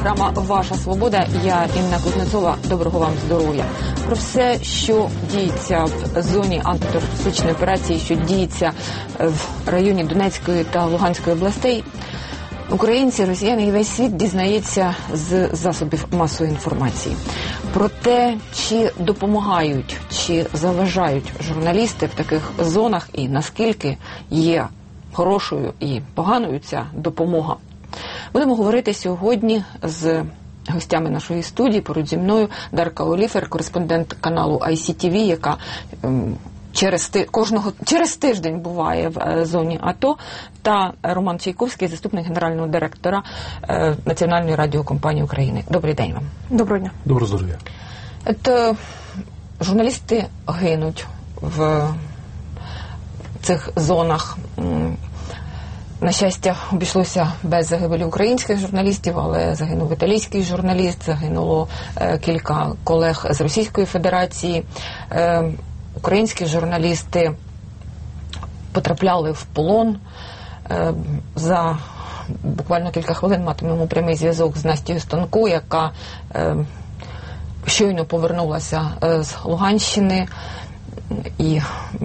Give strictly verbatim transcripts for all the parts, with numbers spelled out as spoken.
програма «Ваша свобода». Я Інна Кузнецова. Доброго вам здоров'я. Про все, що діється в зоні антитерористичної операції, що діється в районі Донецької та Луганської областей, українці, росіяни і весь світ дізнається з засобів масової інформації. Про те, чи допомагають, чи заважають журналісти в таких зонах і наскільки є хорошою і поганою ця допомога. Будемо говорити сьогодні з гостями нашої студії. Поруч зі мною Дарка Оліфер, кореспондент каналу ай сі ті ві, яка ем, через, ти, кожного, через тиждень буває в е, зоні АТО, та Роман Чайковський, заступник генерального директора е, Національної радіокомпанії України. Добрий день вам. Доброго дня. Доброго здоров'я. От, журналісти гинуть в цих зонах. На щастя, обійшлося без загибелі українських журналістів, але загинув італійський журналіст, загинуло е, кілька колег з Російської Федерації. Е, українські журналісти потрапляли в полон. Е, за буквально кілька хвилин матимемо прямий зв'язок з Настею Станко, яка е, щойно повернулася е, з Луганщини. І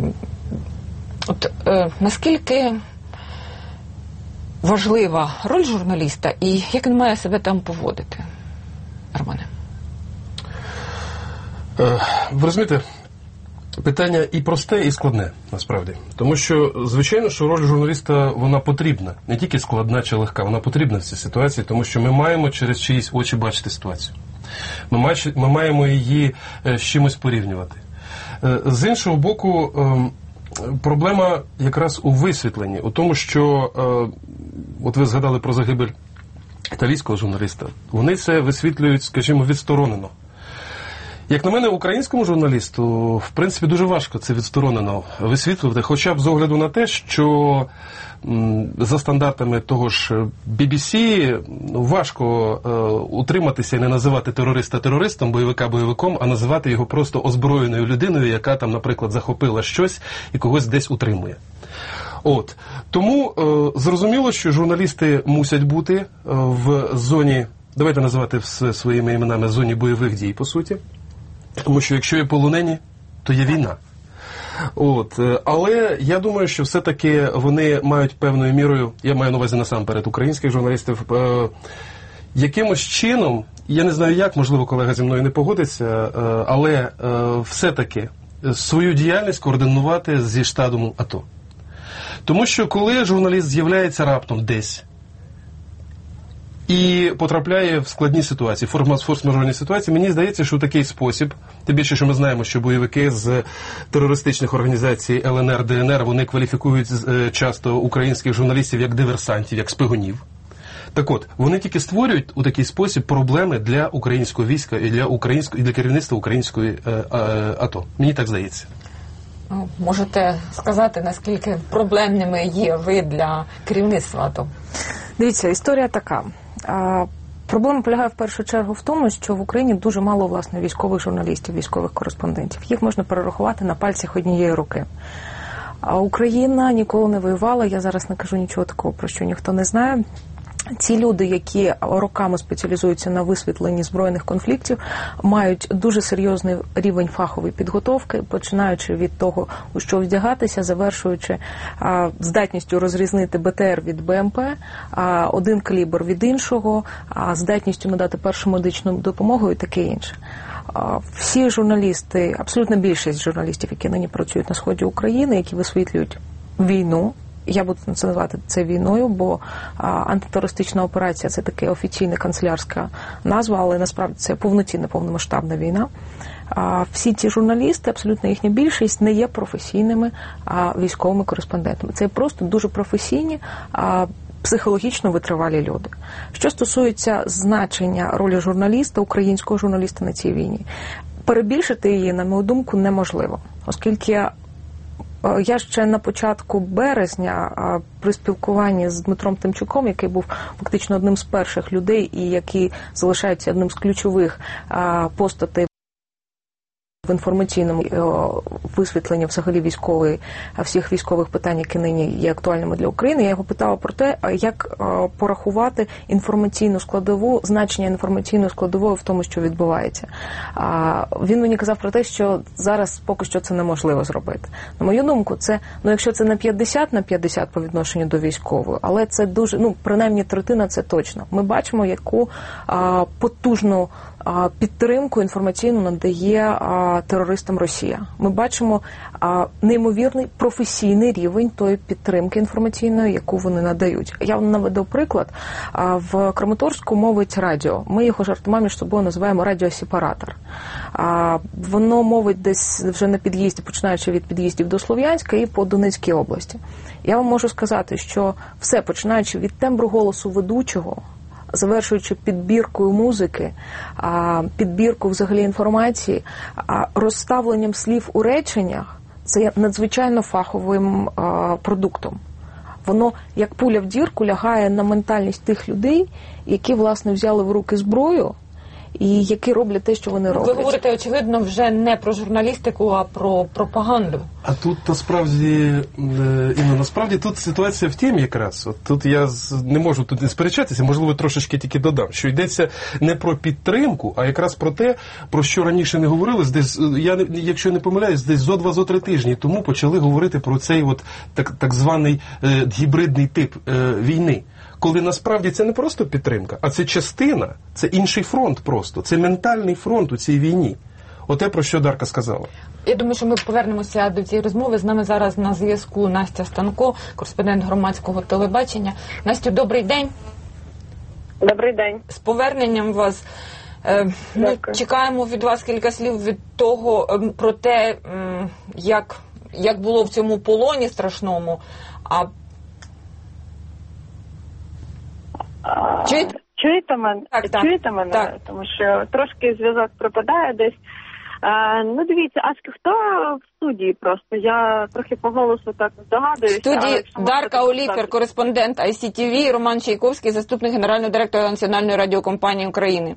от е, наскільки важлива роль журналіста і як він має себе там поводити, Романе? Ви розумієте, питання і просте, і складне, насправді. Тому що, звичайно, що роль журналіста, вона потрібна. Не тільки складна чи легка, вона потрібна в цій ситуації, тому що ми маємо через чиїсь очі бачити ситуацію. Ми, мач, ми маємо її з чимось порівнювати. З іншого боку, проблема якраз у висвітленні, у тому, що, от ви згадали про загибель італійського журналіста, вони це висвітлюють, скажімо, відсторонено. Як на мене, українському журналісту, в принципі, дуже важко це відсторонено висвітлювати, хоча б з огляду на те, що за стандартами того ж бі бі сі важко е, утриматися і не називати терориста терористом, бойовика бойовиком, а називати його просто озброєною людиною, яка там, наприклад, захопила щось і когось десь утримує. От. Тому е, зрозуміло, що журналісти мусять бути е, в зоні, давайте називати все своїми іменами, зоні бойових дій, по суті. Тому що якщо є полонені, то є війна. От. Але я думаю, що все-таки вони мають певною мірою, я маю на увазі насамперед українських журналістів, е, якимось чином, я не знаю як, можливо, колега зі мною не погодиться, е, але е, все-таки свою діяльність координувати зі штабом АТО. Тому що коли журналіст з'являється раптом десь, і потрапляє в складні ситуації, форс-мажорні ситуації, мені здається, що в такий спосіб, тим більше, що ми знаємо, що бойовики з терористичних організацій ел ен ер, де ен ер, вони кваліфікують часто українських журналістів як диверсантів, як шпигунів. Так от, вони тільки створюють у такий спосіб проблеми для українського війська і для, українського, і для керівництва української е, е, АТО. Мені так здається. Можете сказати, наскільки проблемними є ви для керівництва АТО? Дивіться, історія така. Проблема полягає в першу чергу в тому, що в Україні дуже мало, власне, військових журналістів, військових кореспондентів. Їх можна перерахувати на пальцях однієї руки. А Україна ніколи не воювала, я зараз не кажу нічого такого, про що ніхто не знає. Ці люди, які роками спеціалізуються на висвітленні збройних конфліктів, мають дуже серйозний рівень фахової підготовки, починаючи від того, у що вдягатися, завершуючи а, здатністю розрізнити бе те ер від бе ем пе, а, один калібр від іншого, а, здатністю надати першу медичну допомогу і таке інше. А, всі журналісти, абсолютно більшість журналістів, які нині працюють на сході України, які висвітлюють війну, я буду називати це війною, бо а, антитерористична операція – це така офіційна канцелярська назва, але насправді це повноцінна, повномасштабна війна. А, всі ці журналісти, абсолютно їхня більшість, не є професійними а, військовими кореспондентами. Це просто дуже професійні, а, психологічно витривалі люди. Що стосується значення ролі журналіста, українського журналіста на цій війні, перебільшити її, на мою думку, неможливо, оскільки я ще на початку березня при спілкуванні з Дмитром Тимчуком, який був фактично одним з перших людей і який залишається одним з ключових постатей в інформаційному висвітленні взагалі військової, всіх військових питань, які нині є актуальними для України. Я його питала про те, як порахувати інформаційну складову, значення інформаційної складової в тому, що відбувається. Він мені казав про те, що зараз поки що це неможливо зробити. На мою думку, це, ну якщо це не п'ятдесят на п'ятдесят по відношенню до військової, але це дуже, ну принаймні третина це точно. Ми бачимо, яку а, потужну а, підтримку інформаційну надає а, терористам Росія. Ми бачимо а, неймовірний професійний рівень тої підтримки інформаційної, яку вони надають. Я вам наведу приклад. А, в Краматорську мовить радіо. Ми його жартома між собою називаємо радіосепаратор. А, воно мовить десь вже на під'їзді, починаючи від під'їздів до Слов'янська і по Донецькій області. Я вам можу сказати, що все, починаючи від тембру голосу ведучого, завершуючи підбіркою музики, підбіркою взагалі інформації, розставленням слів у реченнях, це є надзвичайно фаховим продуктом. Воно, як пуля в дірку, лягає на ментальність тих людей, які, власне, взяли в руки зброю, і які роблять те, що вони роблять. Ви говорите, очевидно, вже не про журналістику, а про пропаганду. А тут насправді, Інна, насправді тут ситуація в темі якраз. От тут я не можу тут не сперечатися, можливо, трошечки тільки додам, що йдеться не про підтримку, а якраз про те, про що раніше не говорили. Десь, я, якщо не помиляюсь, десь зо два, зо три тижні тому почали говорити про цей от так, так званий е, гібридний тип е, війни. Коли насправді це не просто підтримка, а це частина, це інший фронт просто, це ментальний фронт у цій війні. Оте, про що Дарка сказала. Я думаю, що ми повернемося до цієї розмови. З нами зараз на зв'язку Настя Станко, кореспондент громадського телебачення. Настю, добрий день. Добрий день. З поверненням вас. Ми чекаємо від вас кілька слів від того, про те, як, як було в цьому полоні страшному. А Чуєте? Чуєте мене? Так, так. Чуєте мене? Так. Тому що трошки зв'язок пропадає десь. А, ну, дивіться, а хто в студії просто? Я трохи по голосу так здогадуюся. В студії Дарка Оліфер, кореспондент ай сі ті ві, Роман Чайковський, заступник генерального директора Національної радіокомпанії України.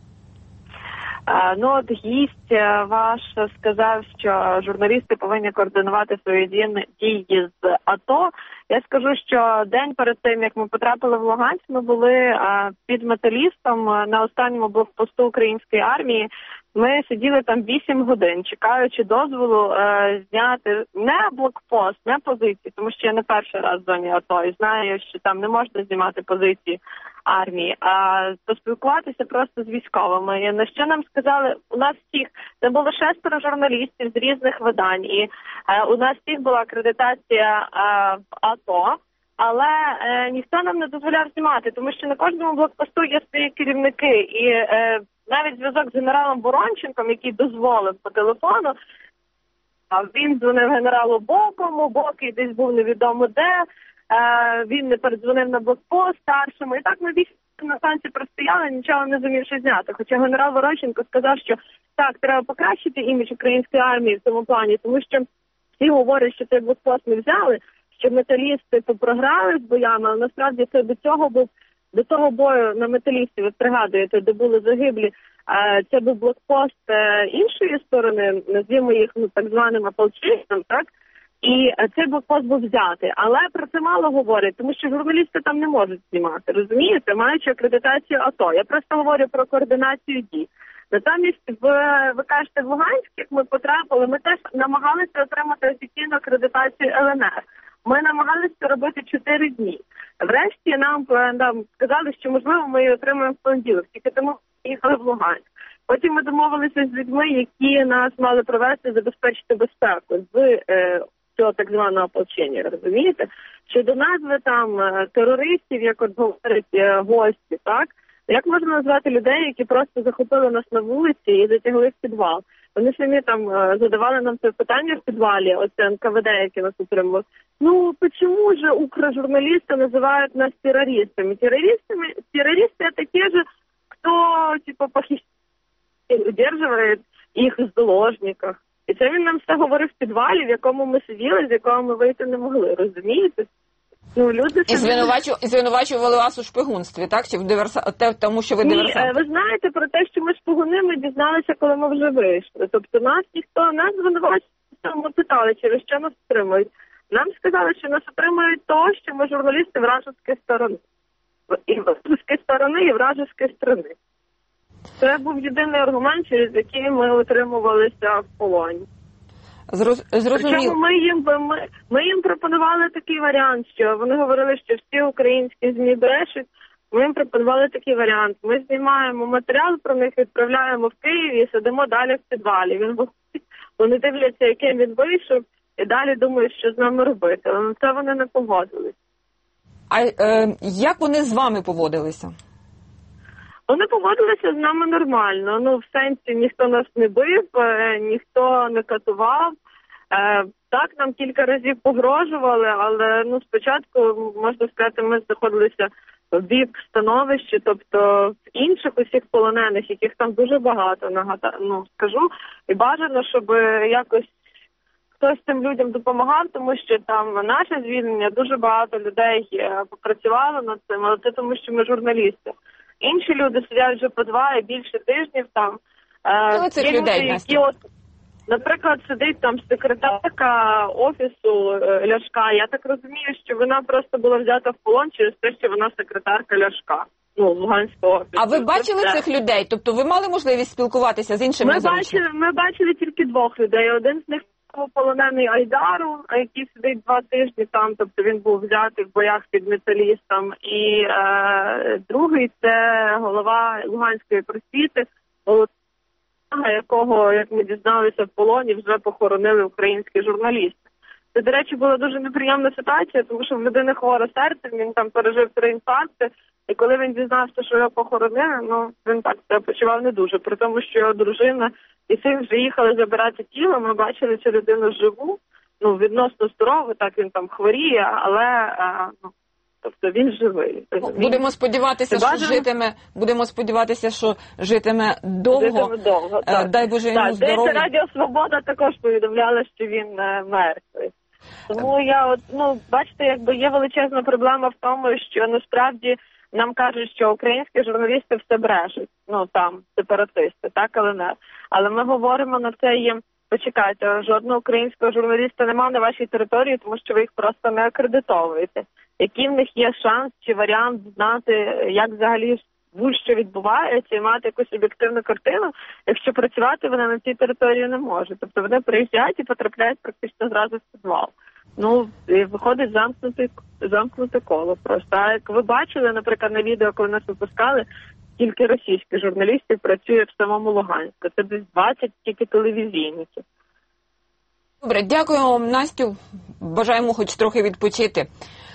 А, ну, от гість ваш сказав, що журналісти повинні координувати свої дії з АТО. Я скажу, що день перед тим, як ми потрапили в Луганськ, ми були а, під Металістом на останньому блокпосту української армії. Ми сиділи там вісім годин, чекаючи дозволу е, зняти не блокпост, не позиції, тому що я не перший раз в зоні АТО і знаю, що там не можна знімати позиції армії, а поспілкуватися просто з військовими. І на що нам сказали, у нас всіх, це було шестеро журналістів з різних видань, і е, у нас всіх була акредитація е, в АТО, але е, ніхто нам не дозволяв знімати, тому що на кожному блокпосту є свої керівники, і е, навіть зв'язок з генералом Боронченком, який дозволив по телефону, а він дзвонив генералу Бокому, Бокий десь був невідомо де, е, він не передзвонив на блокпост старшому, і так ми вісім на станції простояли, нічого не зумівши зняти. Хоча генерал Боронченко сказав, що так, треба покращити імідж української армії в цьому плані, тому що всі говорять, що цей блокпост не взяли, що металісти програли з боями, але насправді це до цього був До того бою на Металісті, ви пригадуєте, де були загиблі, це був блокпост іншої сторони, назвімо їх ну, так званим ополченцем, так? І цей блокпост був взятий. Але про це мало говорять, тому що журналісти там не можуть знімати, розумієте, маючи акредитацію АТО. Я просто говорю про координацію дій. Натомість, ви, ви кажете, в Луганськ, як ми потрапили, ми теж намагалися отримати офіційну акредитацію ел ен ер. Ми намагалися робити чотири дні. Врешті нам, нам сказали, що, можливо, ми її отримаємо в понеділок, тільки тому їхали в Луганськ. Потім ми домовилися з людьми, які нас мали провести, забезпечити безпеку з е, цього так званого ополчення, розумієте? Щодо назви там терористів, як от говорять е, гості, так? Як можна назвати людей, які просто захопили нас на вулиці і затягли в підвал? Вони самі там задавали нам це питання в підвалі, оце ен ка ве де, які нас утримували. Ну, почему же укржурналисты называют нас террористами? Террористами, террористы это те же, кто, типа, похищает, удерживает їх в заложниках. І це він нам все говорив в підвалі, в якому ми сиділи, з якого ми вийти не могли, розумієте? Ну, люди І, звинувачу, і звинувачували вас у шпигунстві, так? Чи в диверса... те, тому, що ви Ні, диверсант? ви знаєте про те, що ми шпигуни, ми дізналися, коли ми вже вийшли. Тобто нас ніхто, нас звинувачував, ми питали, через що нас отримують. Нам сказали, що нас отримують того, що ми журналісти вражеської сторони. І вражеської сторони, і вражеської сторони. Це був єдиний аргумент, через який ми отримувалися в полоні. Зроз... Зрозуміло. Причому ми їм, ми, ми їм пропонували такий варіант, що вони говорили, що всі українські ЗМІ брешуть. Ми їм пропонували такий варіант. Ми знімаємо матеріал про них, відправляємо в Київ і сидимо далі в підвалі. Він виходить, вони дивляться, яким він вийшов, і далі думають, що з нами робити. Але на це вони не погодились. А е, як вони з вами поводилися? Вони поводилися з нами нормально. Ну, в сенсі, ніхто нас не бив, ніхто не катував. Е, так, нам кілька разів погрожували, але ну спочатку, можна сказати, ми знаходилися в бік становищі, тобто в інших усіх полонених, яких там дуже багато, нагадаю, ну, скажу. І бажано, щоб якось хтось цим людям допомагав, тому що там наше звільнення, дуже багато людей попрацювало над цим, але це тому, що ми журналісти. Інші люди сидять вже по два і більше тижнів там. Хто цих Є людей, люди, Настя? які от, наприклад, сидить там секретарка офісу е, Ляшка. Я так розумію, що вона просто була взята в полон через те, що вона секретарка Ляшка. Ну, Луганського офісу. А ви бачили Це цих людей? Тобто ви мали можливість спілкуватися з іншими? Ми заручниками? бачили, ми бачили тільки двох людей. Один з них був полонений Айдару, який сидить два тижні там, тобто він був взятий в боях під металістом. І е, другий – це голова Луганської просвіти, якого, як ми дізналися, в полоні вже похоронили українські журналісти. Це, до речі, була дуже неприємна ситуація, тому що в людини хворе серце, він там пережив три інфаркти, і коли він дізнався, що його похоронили, ну, він так себе почував не дуже, при тому, що його дружина і син вже їхали забирати тіло, ми бачили цю людину живу, ну, відносно здорову, так він там хворіє, але, а, ну, тобто він живий. Будемо сподіватися, що бажано... житиме, будемо сподіватися, що житиме довго. Житиме довго, так. Дай Боже йому так, здоров'я. Радіо Свобода також повідомляла, що він е, мертвий. Тому я от, ну, бачите, якби є величезна проблема в тому, що насправді нам кажуть, що українські журналісти все брешуть, ну там, сепаратисти, так, але не. Але ми говоримо на це їм, почекайте, жодного українського журналіста немає на вашій території, тому що ви їх просто не акредитовуєте. Який в них є шанс чи варіант знати, як взагалі будь-що відбувається і мати якусь об'єктивну картину, якщо працювати вони на цій території не можуть. Тобто вони приїжджають і потрапляють практично зразу в підвал. Ну, і виходить замкнуте, замкнуте коло просто. А як ви бачили, наприклад, на відео, коли нас випускали, скільки російських журналістів працює в самому Луганську. Це десь двадцять тільки телевізійників. Добре, дякуємо вам, Настю. Бажаємо хоч трохи відпочити.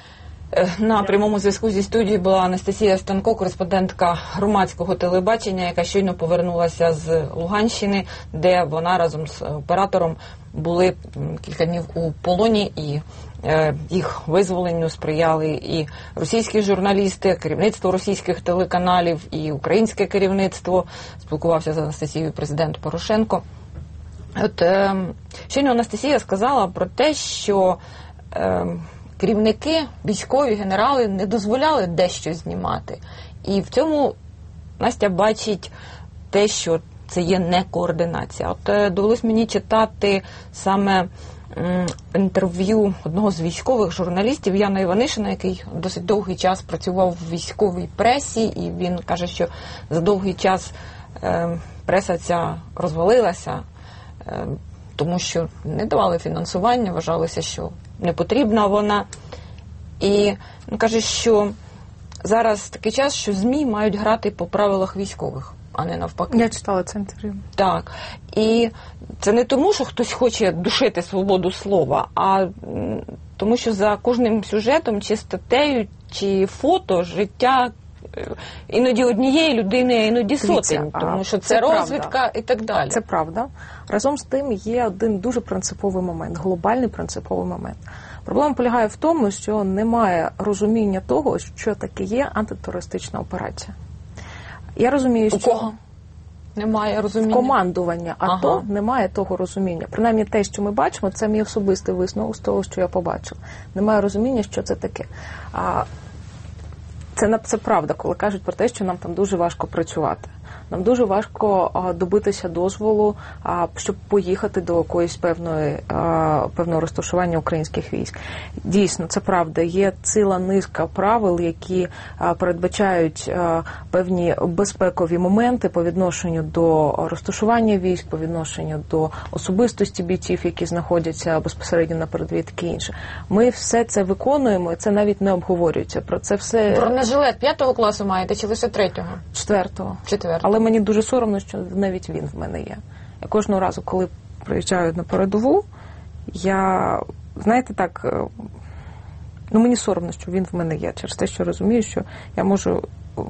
На прямому зв'язку зі студією була Анастасія Станко, кореспондентка громадського телебачення, яка щойно повернулася з Луганщини, де вона разом з оператором були кілька днів у полоні, і е, їх визволенню сприяли і російські журналісти, керівництво російських телеканалів, і українське керівництво. Спілкувався з Анастасією президент Порошенко. От е, щойно Анастасія сказала про те, що е, керівники, військові, генерали не дозволяли дещо знімати. І в цьому Настя бачить те, що це є не координація. От довелось мені читати саме м, інтерв'ю одного з військових журналістів, Яна Іванишина, який досить довгий час працював в військовій пресі, і він каже, що за довгий час е, преса ця розвалилася, е, тому що не давали фінансування, вважалося, що не потрібна вона. І він каже, що зараз такий час, що ЗМІ мають грати по правилах військових, а не навпаки. Я читала це інтерв'ю. Так. І це не тому, що хтось хоче душити свободу слова, а тому, що за кожним сюжетом, чи статтею, чи фото життя іноді однієї людини, а іноді сотень, тому що це, це розвідка правда. І так далі. Це правда. Разом з тим є один дуже принциповий момент, глобальний принциповий момент. Проблема полягає в тому, що немає розуміння того, що таке є антитерористична операція. Я розумію, У що... кого? немає розуміння? Командування АТО Ага. немає того розуміння. Принаймні те, що ми бачимо, це мій особистий висновок з того, що я побачила. Немає розуміння, що це таке. А це, це правда, коли кажуть про те, що нам там дуже важко працювати. Нам дуже важко а, добитися дозволу, а, щоб поїхати до якоїсь певної а, певного розташування українських військ. Дійсно, це правда. Є ціла низка правил, які а, передбачають а, певні безпекові моменти по відношенню до розташування військ, по відношенню до особистості бійців, які знаходяться безпосередньо на передовій, таке інше. Ми все це виконуємо, і це навіть не обговорюється. Про це все... Бронежилет п'ятого класу маєте чи лише третього? Четвертого. Четвертого. Але мені дуже соромно, що навіть він в мене є. Я кожного разу, коли приїжджаю на передову, я, знаєте, так, ну мені соромно, що він в мене є, через те, що розумію, що я можу,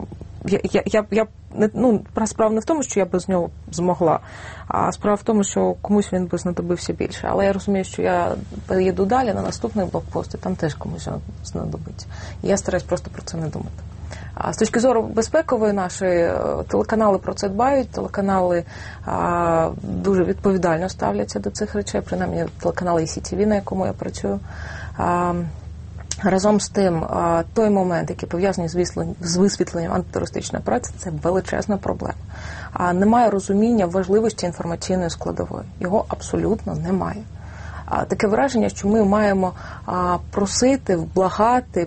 я, я, я, я ну, справа не в тому, що я без нього змогла, а справа в тому, що комусь він би знадобився більше. Але я розумію, що я їду далі на наступний блокпост, і там теж комусь знадобиться. І я стараюсь просто про це не думати. А з точки зору безпекової нашої, телеканали про це дбають, телеканали а, дуже відповідально ставляться до цих речей, принаймні телеканал і сі ті ві, на якому я працюю. А, разом з тим, а, той момент, який пов'язаний з, висвітленням, з висвітленням антитерористичної операції, це величезна проблема. А, немає розуміння важливості інформаційної складової. Його абсолютно немає. А, таке враження, що ми маємо а, просити, вблагати,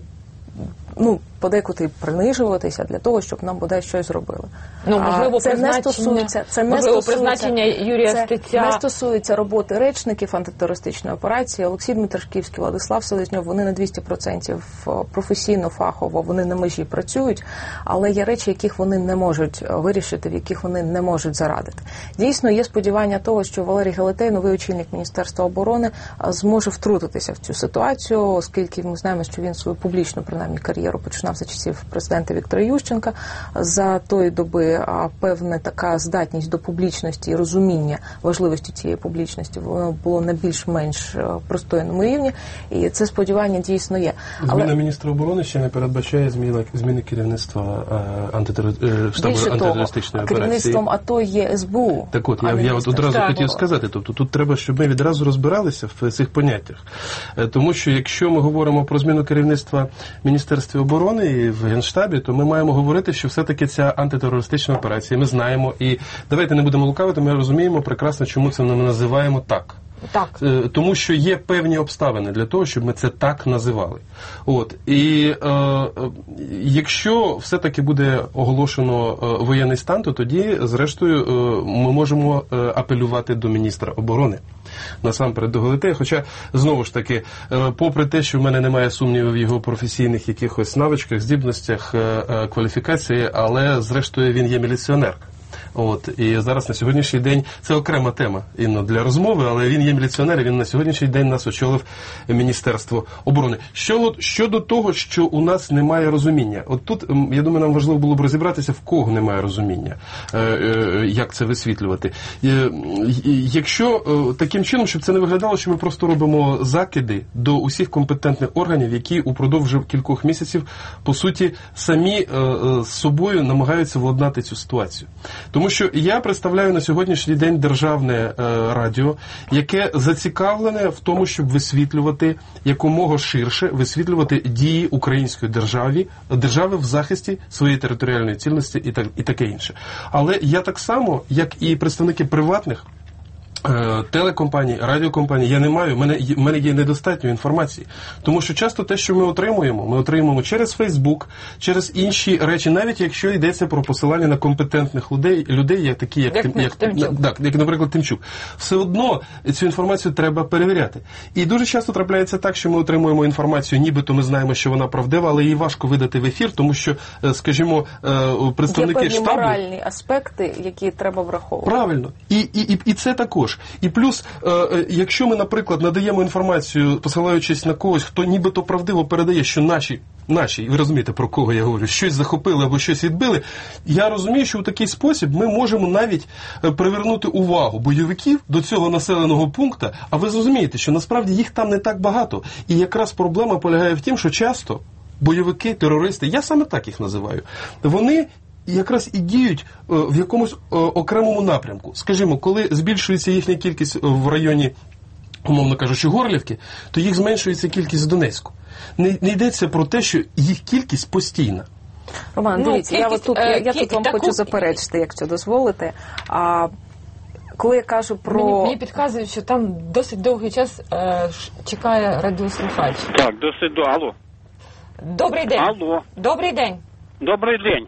ну, подекуди принижуватися для того, щоб нам бодай щось зробили. Ну, можливо, це не стосується, це не можливо, стосується, призначення Юрія це Стеця. не стосується роботи речників антитерористичної операції. Олексій Дмитрашківський, Владислав Селезньов, вони на двісті відсотків професійно, фахово, вони на межі працюють, але є речі, яких вони не можуть вирішити, в яких вони не можуть зарадити. Дійсно, є сподівання того, що Валерій Гелетей, новий очільник Міністерства оборони, зможе втрутитися в цю ситуацію, оскільки ми знаємо, що він свою публічну, принаймні, кар'єру починав за часів президента Віктора Ющенка. За тої доби а, певна така здатність до публічності і розуміння важливості цієї публічності, воно було на більш-менш пристойному рівні, і це сподівання дійсно є. Зміна Але... міністра оборони ще не передбачає зміни, зміни керівництва а, антитер... штабу Більше антитерористичної того, операції. керівництвом АТО є ес бе у. Так от, я, я от одразу Так. хотів сказати, тобто тут треба, щоб ми відразу розбиралися в цих поняттях. Тому що якщо ми говоримо про зміну керівництва Міністерства оборони і в Генштабі, то ми маємо говорити, що все-таки ця антитерористична операція, ми знаємо, і давайте не будемо лукавити, ми розуміємо прекрасно, чому це ми називаємо так. Так. Тому що є певні обставини для того, щоб ми це так називали. От. І е, е, якщо все-таки буде оголошено е, воєнний стан, то тоді, зрештою, е, ми можемо е, апелювати до міністра оборони. Насамперед до Гелетея. Хоча, знову ж таки, е, попри те, що в мене немає сумнівів в його професійних якихось навичках, здібностях, е, е, кваліфікації, але, зрештою, він є міліціонер. От, і зараз на сьогоднішній день це окрема тема Інно, для розмови, але він є міліціонер, і він на сьогоднішній день нас очолив Міністерство оборони. Що, щодо того, що у нас немає розуміння, от тут, я думаю, нам важливо було б розібратися, в кого немає розуміння, е, е, як це висвітлювати. Е, якщо е, таким чином, щоб це не виглядало, що ми просто робимо закиди до усіх компетентних органів, які упродовж кількох місяців, по суті, самі е, з собою намагаються владнати цю ситуацію. Тому що я представляю на сьогоднішній день державне е, радіо, яке зацікавлене в тому, щоб висвітлювати якомога ширше, висвітлювати дії української держави, держави в захисті своєї територіальної цілісності і, так, і таке інше. Але я так само, як і представники приватних телекомпаній, радіокомпаній, я не маю, в мене, в мене є недостатньо інформації. Тому що часто те, що ми отримуємо, ми отримуємо через Фейсбук, через інші речі, навіть якщо йдеться про посилання на компетентних людей, людей як такі, як, як, Тим, як, Тимчук. як, як, наприклад, Тимчук. Все одно цю інформацію треба перевіряти. І дуже часто трапляється так, що ми отримуємо інформацію, нібито ми знаємо, що вона правдива, але її важко видати в ефір, тому що, скажімо, представники штабу... Є певні моральні аспекти, які треба враховувати. Правильно. І, і, і, і це також. І плюс, е, якщо ми, наприклад, надаємо інформацію, посилаючись на когось, хто нібито правдиво передає, що наші, наші, ви розумієте, про кого я говорю, щось захопили або щось відбили, я розумію, що у такий спосіб ми можемо навіть привернути увагу бойовиків до цього населеного пункту, а ви зрозумієте, що насправді їх там не так багато. І якраз проблема полягає в тім, що часто бойовики, терористи, я саме так їх називаю, вони якраз і діють в якомусь окремому напрямку. Скажімо, коли збільшується їхня кількість в районі, умовно кажучи, Горлівки, то їх зменшується кількість в Донецьку. Не, не йдеться про те, що їх кількість постійна. Роман, ну, дивіться, кількість, я, тут, я, я кі... тут вам таку... хочу заперечити, якщо дозволите. А, коли я кажу про... Мені, мені підказують, що там досить довгий час е, чекає радіослухач. Так, досить до... Алло. Добрий день. Алло. Добрий день. Добрий день.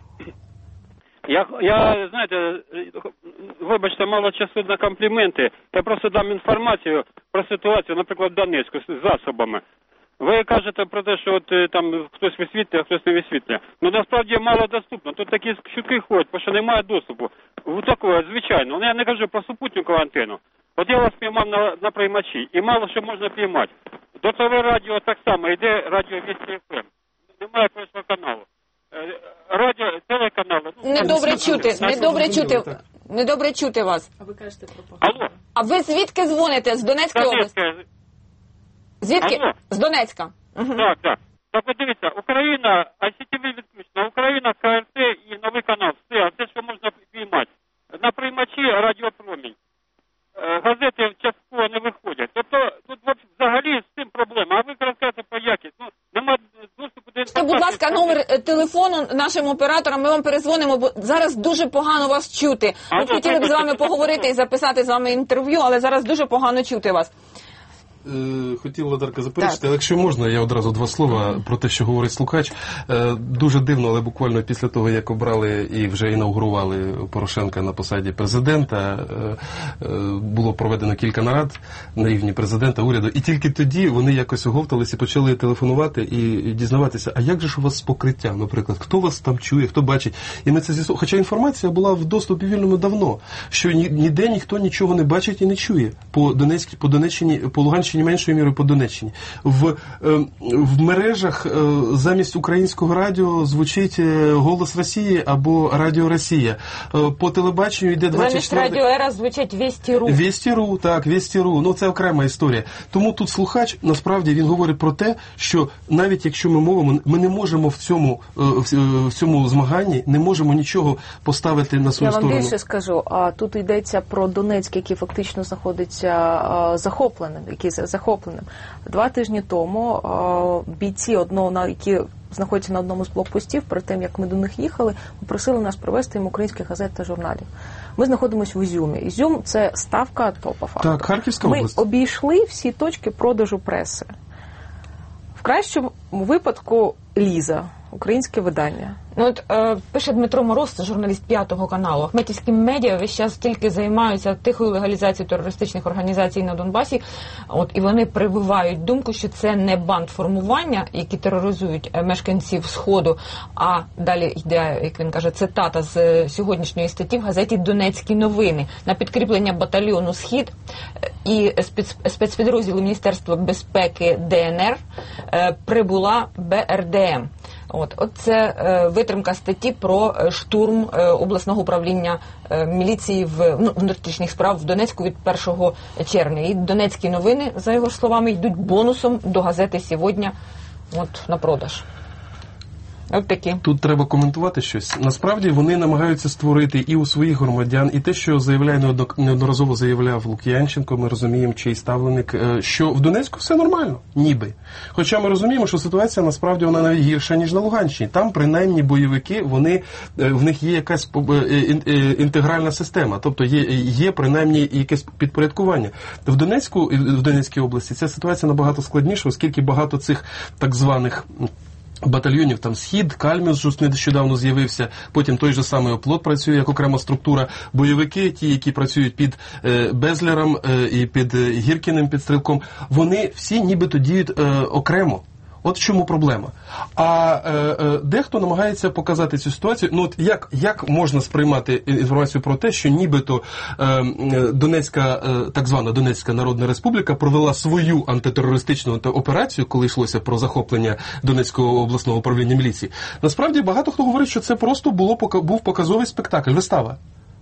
Я, я, знаєте, вибачте, мало часу на компліменти. Я просто дам інформацію про ситуацію, наприклад, в Донецьку з засобами. Ви кажете про те, що от там хтось висвітлює, а хтось не висвітлює. Ну, насправді, мало доступно. Тут такі чутки ходять, бо що немає доступу. В такого, звичайно. Ну, я не кажу про супутникову антенну. От я вас піймав на, на приймачі, і мало що можна піймати. До ТВ радіо так само, йде радіо Вісті еф ем. Немає першого каналу. Радіо, телеканали. Ну, недобре чути, недобре чути, недобре чути вас. А ви кажете про Алло. А ви звідки дзвоните? З Донецької області? Звідки? Алло. З Донецька. Угу. Так, так. Так, от дивіться, Україна, ай сі ті ві відключена, Україна, ка ер те і новий канал. Все, а це що можна піймати. На приймачі радіопромінь. Газети частково не виходять. Тобто тут взагалі з цим проблема. А ви розказуєте про якість. Ну, нема доступу до інформації. Будь ласка, номер телефону нашим операторам, ми вам перезвонимо, бо зараз дуже погано вас чути. Ми б хотіли б з вами поговорити і записати з вами інтерв'ю, але зараз дуже погано чути вас. Хотів, Ладарка, заперечити, але якщо можна, я одразу два слова про те, що говорить слухач. Дуже дивно, але буквально після того, як обрали і вже інаугурували Порошенка на посаді президента, було проведено кілька нарад на рівні президента, уряду, і тільки тоді вони якось оговталися і почали телефонувати і дізнаватися, а як же ж у вас з покриттям, наприклад, хто вас там чує, хто бачить. І ми це з'ясували. Хоча інформація була в доступі вільному давно, що ніде ніхто нічого не бачить і не чує по Донецькій, по Донеччині, по Луганщині, меншою мірою по Донеччині. В, е, в мережах е, замість українського радіо звучить е, «Голос Росії» або «Радіо Росія». Е, по телебаченню йде двадцять четвертий... Замість Радіо Ера звучить Вісті.ру. Вісті.ру, так, Вісті.ру. Ну, це окрема історія. Тому тут слухач, насправді, він говорить про те, що навіть якщо ми мовимо, ми не можемо в цьому, в цьому змаганні, не можемо нічого поставити на свою сторону. Я вам більше скажу, а тут йдеться про Донецьк, який фактично знаходиться захопленим, який захопленим. Два тижні тому бійці одного, які знаходяться на одному з блокпостів, перед тим, як ми до них їхали, попросили нас привезти їм українських газет та журналів. Ми знаходимося в Ізюмі. Ізюм – це ставка АТО, по факту. Так, Харківська область. Ми обійшли всі точки продажу преси. В кращому випадку Ліза, українське видання. Ну от е, пише Дмитро Мороз, журналіст П'ятого каналу. Ахметівські медіа весь час тільки займаються тихою легалізацією терористичних організацій на Донбасі. От і вони прививають думку, що це не бандформування, які тероризують мешканців Сходу. А далі йде, як він каже, цитата з сьогоднішньої статті в газеті «Донецькі новини». На підкріплення батальйону «Схід» і спец, спецпідрозділу Міністерства безпеки Де Ен Ер е, прибула Бе Ер Де Ем. От, от це е, витримка статті про е, штурм е, обласного управління е, міліції в ну, внутрішніх справ в Донецьку від першого червня. І Донецькі новини, за його словами, йдуть бонусом до газети «Сьогодні» от, на продаж. От такі. Тут треба коментувати щось. Насправді вони намагаються створити і у своїх громадян, і те, що заявляє, неодноразово заявляв Лук'янченко, ми розуміємо, чий ставленик, що в Донецьку все нормально, ніби. Хоча ми розуміємо, що ситуація насправді вона навіть гірша, ніж на Луганщині. Там, принаймні, бойовики, вони, в них є якась інтегральна система, тобто є, є принаймні якесь підпорядкування. В Донецьку, в Донецькій області ця ситуація набагато складніша, оскільки багато цих так званих батальйонів, там «Схід», «Кальміус» just нещодавно з'явився, потім той же самий «Оплот» працює як окрема структура. Бойовики, ті, які працюють під е, Безлером е, і під е, Гіркіним, під Стрілком, вони всі нібито діють е, окремо. От в чому проблема. А е, е, дехто намагається показати цю ситуацію. Ну от як, як можна сприймати інформацію про те, що нібито е, Донецька, е, так звана Донецька Народна Республіка провела свою антитерористичну операцію, коли йшлося про захоплення Донецького обласного управління міліції. Насправді багато хто говорить, що це просто було, був показовий спектакль, вистава.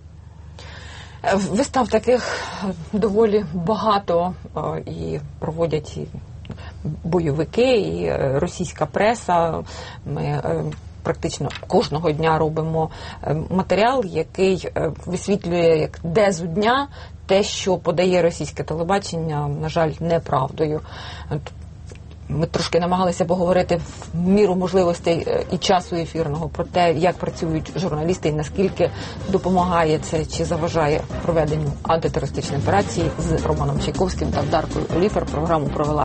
Вистав таких доволі багато і проводять і бойовики, і російська преса. Ми практично кожного дня робимо матеріал, який висвітлює як дезу дня те, що подає російське телебачення, на жаль, неправдою. Ми трошки намагалися поговорити в міру можливостей і часу ефірного про те, як працюють журналісти і наскільки допомагає це чи заважає проведенню антитерористичної операції з Романом Чайковським та Даркою Оліфер. Програму провела